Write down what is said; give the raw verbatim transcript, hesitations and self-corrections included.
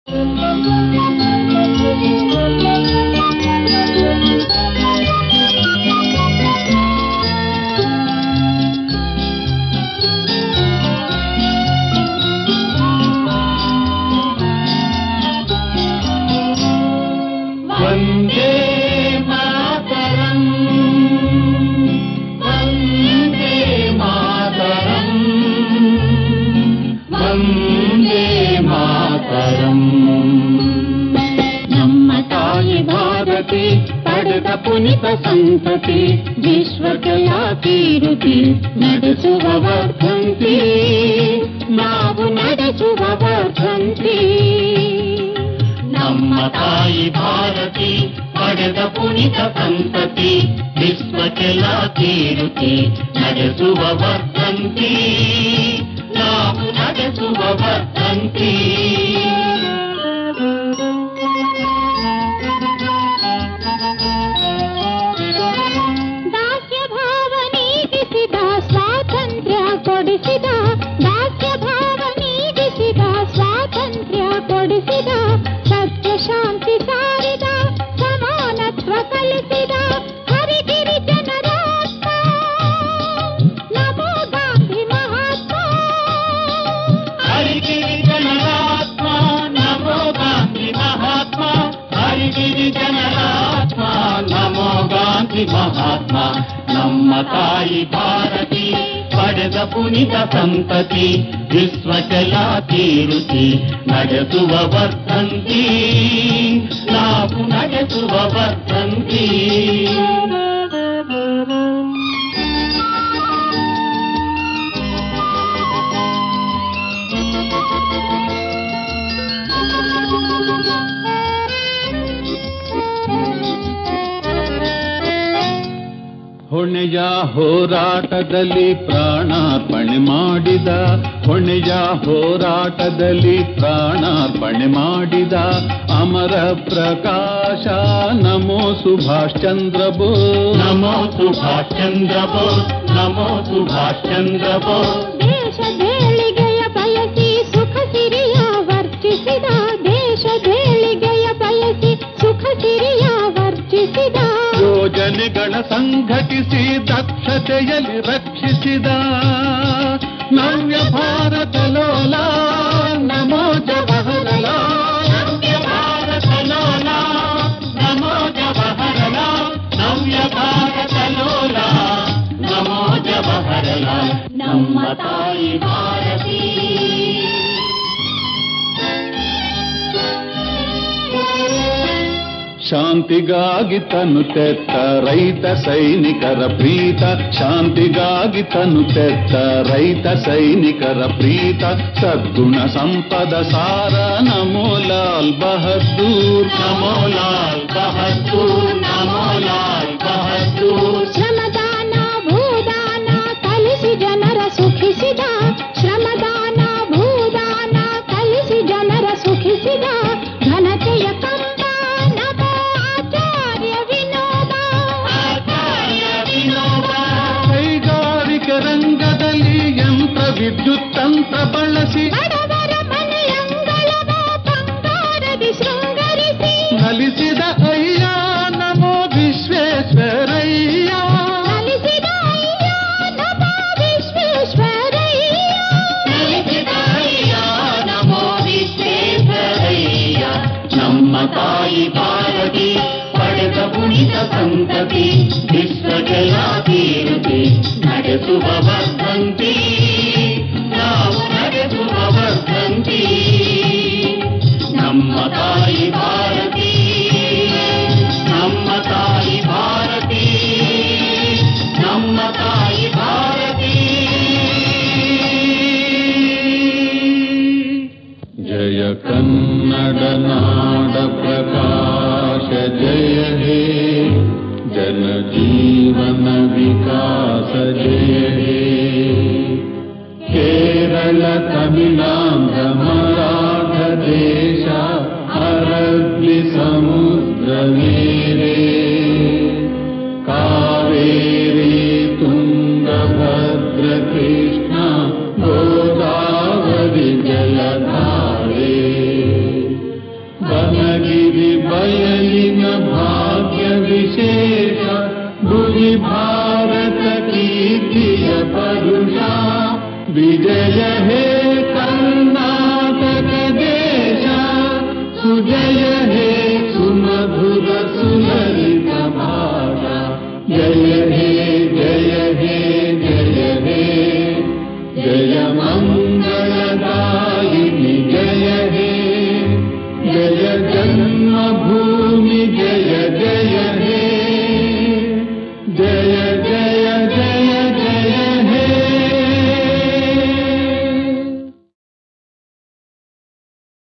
ಪುನಿತ ಸಂತತಿ ವಿಶ್ವಕ್ಕೆಲ್ಲ ಕೀರುತಿ ನಡೆಸುವ ವರ್ಧಂತಿ ನಾವು ನಡೆಸುವ ವರ್ಧಂತಿ. ನಮ್ಮ ತಾಯಿ ಭಾರತಿ ಪಡೆದ ಪುನಿತ ಸಂತತಿ ವಿಶ್ವಕ್ಕೆಲ್ಲ ಕೀರುತಿ ನಡೆಸುವ ವರ್ಧಂತಿ ನಾವು ನಡೆಸುವ ವರ್ಧಂತಿ. ಮಹಾತ್ಮ ನಮ್ಮ ತಾಯಿ ಭಾರತಿ ಪಡೆದ ಪುನಿತ ಸಂತತಿ ವಿಶ್ವಕ್ಕೆಲ್ಲ ಕೀರುತಿ ನಡೆಸುವ ವರ್ಧಂತಿ ನಾವು ನಡೆಸುವ ವರ್ಧಂತಿ. ಹೊಣೆಯ ಹೋರಾಟದಲ್ಲಿ ಪ್ರಾಣಾರ್ಪಣೆ ಮಾಡಿದ ಹೊಣೆಯ ಹೋರಾಟದಲ್ಲಿ ಪ್ರಾಣಾರ್ಪಣೆ ಮಾಡಿದ ಅಮರ ಪ್ರಕಾಶ ನಮೋ ಸುಭಾಷ್ ಚಂದ್ರ ಬೋಸ್ ನಮೋ ಸುಭಾಷ್ ಚಂದ್ರ ಬೋಸ್ ನಮೋ ಸುಭಾಷ್ ಚಂದ್ರ ಬೋಸ್. ದೇಶದೇಳಿಗೆಯ ಬಯಸಿ ಸುಖ ಸಿರಿಯ ವರ್ಜಿಸಿದ ದೇಶದೇಳಿಗೆಯ ಬಯಸಿ ಸುಖ ಸಿರಿಯ ವರ್ಜಿಸಿದ ಯೋಜನೆಗಳ ಸಂಘಟಿಸಿ ದಕ್ಷತೆಯಲ್ಲಿ ರಕ್ಷಿಸಿದ ನವ್ಯ ಭಾರತ ಲೋಲ ನಮೋ ಜವಾಹರಲಾಲ್. ನವ್ಯ ಭಾರತ ಲೋಲ ನಮೋ ಜವಾಹರಲಾಲ್ ನವ್ಯ ಭಾರತ ಲೋಲ ನಮೋ ಜವಾಹರಲಾಲ್. ನಮ್ಮ ತಾಯಿ ಭಾರತಿ ಶಾಂತಿಗಾಗಿ ತನು ತೆತ್ತ ರೈತ ಸೈನಿಕರ ಪ್ರೀತ ಶಾಂತಿಗಾಗಿ ತನು ತೆತ್ತ ರೈತ ಸೈನಿಕರ ಪ್ರೀತ ಸದ್ಗುಣ ಸಂಪದ ಸಾರ ನಮೋ ಲಾಲ್ ಬಹದ್ದೂರ್ ನಮೋ ಲಾಲ್ ಬಹದ್ದೂರ್ ನಮೋ ಲಾಲ್ ಬಹದ್ದೂರ್. ಶ್ರಮದಾನ ಭೂದಾನ ಕಲಿಸಿ ಜನರ ಸುಖಿಸಿದ ಶ್ರಮದಾನ ಭೂದಾನ ಕಲಿಸಿ ಜನರ ಸುಖಿಸಿದ ಘನತೆಯ ರಂಗದಲ್ಲಿ ಯಂತ್ರ ವಿದ್ಯುತ್ ತಂತ್ರ ಬಳಸಿ ಬಡವರ ಮನೆಯಂಗಳವ ಬಂಗಾರದಿ ಶೃಂಗರಿಸಿ ನಲಿಸಿದ ಅಯ್ಯ ನಮೋ ವಿಶ್ವೇಶ್ವರಯ್ಯ ನಲಿಸಿದ ಅಯ್ಯ ನಮೋ ವಿಶ್ವೇಶ್ವರಯ್ಯ ನಲಿಸಿದ ಅಯ್ಯ ನಮೋ ವಿಶ್ವೇಶ್ವರಯ್ಯ. ನಮ್ಮ ತಾಯಿ ಭಾರತಿ ಪಡೆದ ಪುನಿತ ಸಂತತಿ ವಿಶ್ವಕ್ಕೆಲ್ಲ ಕೀರುತಿ ನಡೆಸುವ ವರ್ಧಂತಿ ನಾವು ನಡೆಸುವ ವರ್ಧಂತಿ. ನಮ್ಮ ತಾಯಿ ಭಾರತಿ ನಮ್ಮ ತಾಯಿ ಭಾರತಿ ನಮ್ಮ ತಾಯಿ ಭಾರತಿ. ಜಯ ಕನ್ನಡ ನಾಡ ಪ್ರಕಾಶ ಜಯ ಹೇ ಜನ ಜೀವನ ವಿಕಾಸ ಜಯ ಹೇ. ಕೇರಳ ತಮಿಳಾಂಧ್ರ ಮರಾಠ ದೇಶ ಅರಬ್ಬಿ ಸಮುದ್ರ ಮೇರೆ ಕಾವೇರಿ ತುಂಗಭದ್ರ ಕೃಷ್ಣ ಗೋದಾವರಿ ಜಲಧಾರೆ ವಿಜಯ ಹೇ ಕರ್ನಾಟಕ ದೇಶ ಸುಜಯ